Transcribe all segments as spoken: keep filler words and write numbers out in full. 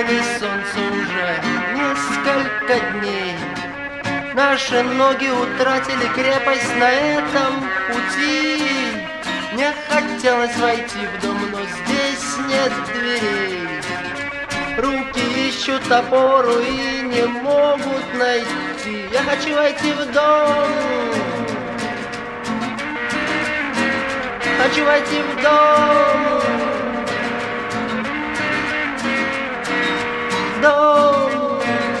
тени солнца уже несколько дней. Наши ноги утратили крепость на этом пути. Мне хотелось войти в дом, но здесь нет дверей. Руки ищут опору и не могут найти. Я хочу войти в дом. Хочу войти в дом. Дом.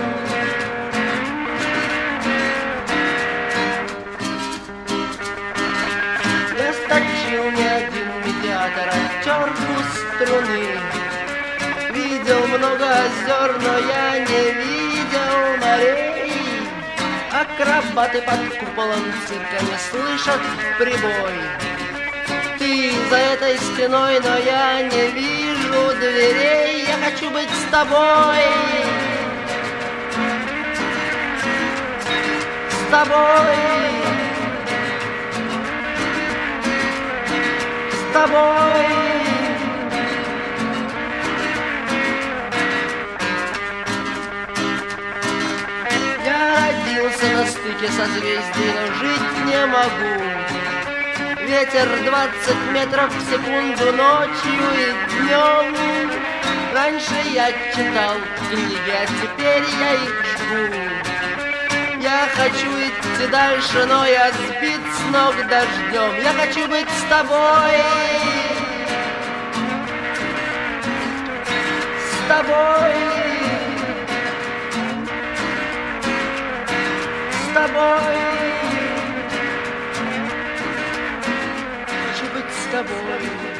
Я сточил не один медиатор, оттер струны. Видел много озер, но я не видел морей. Акробаты под куполом цирка не слышат прибой. Ты за этой стеной, но я не вижу дверей. Я хочу быть с тобой. С тобой. С тобой. Я родился на стыке созвездий, но жить не могу. Ветер двадцать метров в секунду ночью и днем. Раньше я читал книги, а теперь я их жгу. Я хочу идти дальше, но я сбит с ног дождем. Я хочу быть с тобой. С тобой. С тобой. Хочу быть с тобой.